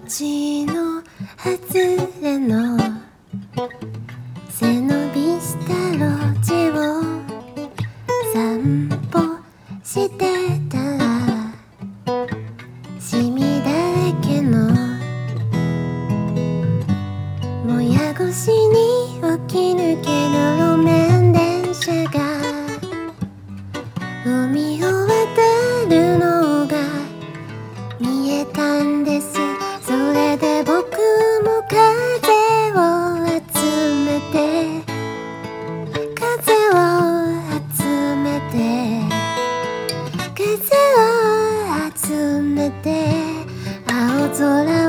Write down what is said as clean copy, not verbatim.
ちの外れの背伸びした路地を散歩してたらシミだらけのもや越しに起き抜けの路面電車が海を渡るのが見えたんです。それで僕も風を集めて風を集めて風を集めて青空